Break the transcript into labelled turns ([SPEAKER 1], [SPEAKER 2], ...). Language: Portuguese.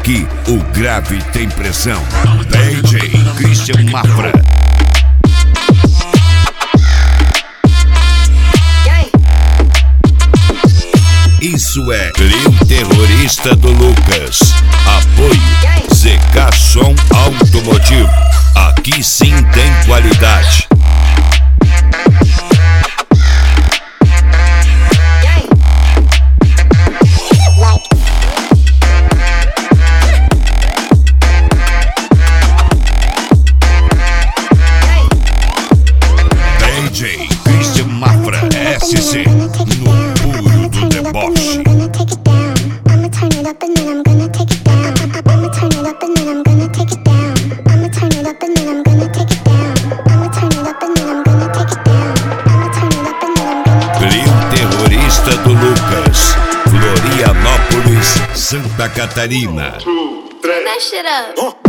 [SPEAKER 1] Aqui o grave tem pressão. DJ Christian Mafra. Isso é Trio Terrorista do Lucas. Apoio ZK Som Automotivo. Aqui sim tem qualidade. DJ Christian Mafra SC no puro do deboche. Trio Terrorista do Lucas, Florianópolis, Santa Catarina.
[SPEAKER 2] That shit up.